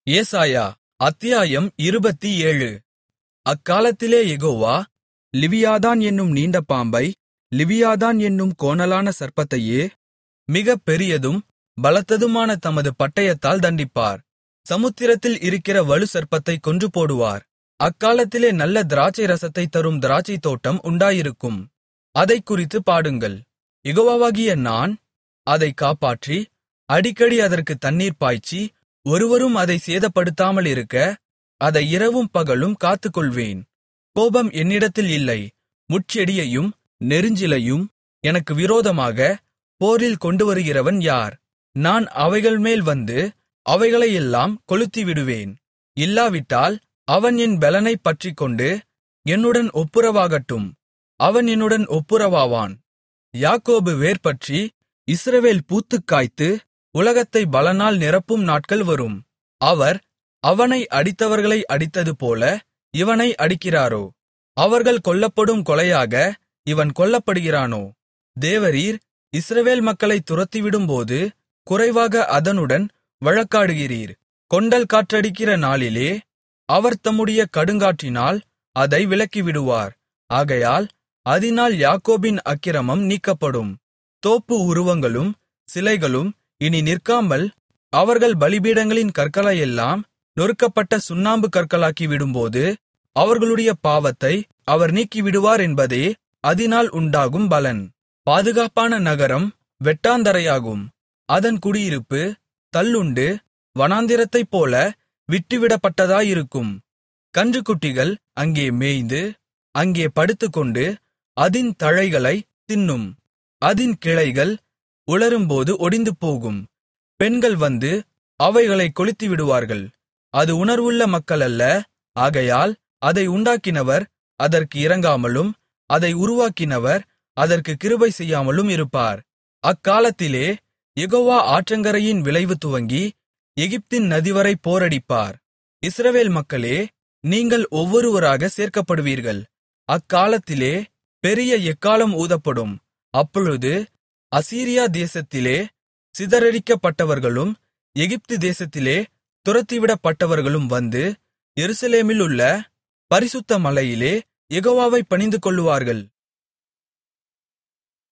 ஏசாயா அத்தியாயம் 27. அக்காலத்திலே யெகோவா லிவியாதான் என்னும் நீண்ட பாம்பை, லிவியாதான் என்னும் கோணலான சர்ப்பத்தையே மிகப் பெரியதும் பலத்ததுமான தமது பட்டயத்தால் தண்டிப்பார். சமுத்திரத்தில் இருக்கிற வலுசர்ப்பத்தைக் கொன்றுபோடுவார். அக்காலத்திலே நல்ல திராட்சை ரசத்தைத் தரும் திராட்சைத்தோட்டம் உண்டாயிருக்கும். அதைக்குறித்துப் பாடுங்கள். யெகோவாவாகிய நான் அதைக் காப்பாற்றி, அடிக்கடி அதற்குத் தண்ணீர் பாய்ச்சி, ஒருவரும் அதைச் சேதப்படுத்தாமலிருக்க அதை இரவும் பகலும் காத்துக்கொள்வேன். கோபம் என்னிடத்தில் இல்லை. முட்செடியையும் நெரிஞ்சிலையும் எனக்கு விரோதமாக போரில் கொண்டுவருகிறவன் யார்? நான் அவைகள்மேல் வந்து அவைகளையெல்லாம் கொளுத்திவிடுவேன். இல்லாவிட்டால் அவன் என் பெலனைப் பற்றிக்கொண்டு என்னுடன் ஒப்புரவாகட்டும். அவன் என்னுடன் ஒப்புரவாவான். யாக்கோபு வேர்பற்றி இஸ்ரவேல் பூத்துக் காய்த்து உலகத்தை பலனால் நிரப்பும் நாட்கள் வரும். அவர் அவனை அடித்தவர்களை அடித்ததுபோல இவனை அடிக்கிறாரோ? அவர்கள் கொல்லப்படும் கொலையாக இவன் கொல்லப்படுகிறானோ? தேவரீர் இஸ்ரவேல் மக்களைத் துரத்திவிடும்போது குறைவாக அதனுடன் வழக்காடுகிறீர். கொண்டல் காற்றடிக்கிற நாளிலே அவர் தம்முடைய கடுங்காற்றினால் அதை விலக்கிவிடுவார். ஆகையால் அதினால் யாக்கோபின் அக்கிரமம் நீக்கப்படும். தோப்பு உருவங்களும் சிலைகளும் இனி நிற்காமல் அவர்கள் பலிபீடங்களின் கற்களையெல்லாம் நொறுக்கப்பட்ட சுண்ணாம்பு கற்களாக்கிவிடும்போது அவர்களுடைய பாவத்தை அவர் நீக்கிவிடுவார் என்பதே அதினால் உண்டாகும் பலன். பாதுகாப்பான நகரம் வெட்டாந்தரையாகும். அதன் குடியிருப்பு தள்ளுண்டு வனாந்திரத்தைப்போல விட்டுவிடப்பட்டதாயிருக்கும். கன்றுக்குட்டிகள் அங்கே மேய்ந்து அங்கே படுத்துக்கொண்டு அதின் தழைகளைத் தின்னும். அதின் கிளைகள் உலரும்போது ஒடிந்துபோகும். பெண்கள் வந்து அவைகளைக் கொளுத்திவிடுவார்கள். அது உணர்வுள்ள மக்களல்ல. ஆகையால் அதை உண்டாக்கினவர் அதற்கு இரங்காமலும் அதை உருவாக்கினவர் அதற்குக் கிருபை செய்யாமலும் இருப்பார். அக்காலத்திலே யெகோவா ஆற்றங்கரையின் விளைவு துவங்கி எகிப்தின் நதிவரை போரடிப்பார். இஸ்ரவேல் மக்களே, நீங்கள் ஒவ்வொருவராக சேர்க்கப்படுவீர்கள். அக்காலத்திலே பெரிய எக்காளம் ஊதப்படும். அப்பொழுது அசீரியா தேசத்திலே சிதறடிக்கப்பட்டவர்களும் எகிப்து தேசத்திலே துரத்திவிடப்பட்டவர்களும் வந்து எருசலேமிலுள்ள பரிசுத்த மலையிலே யெகோவாவைப் பணிந்துகொள்ளுவார்கள்.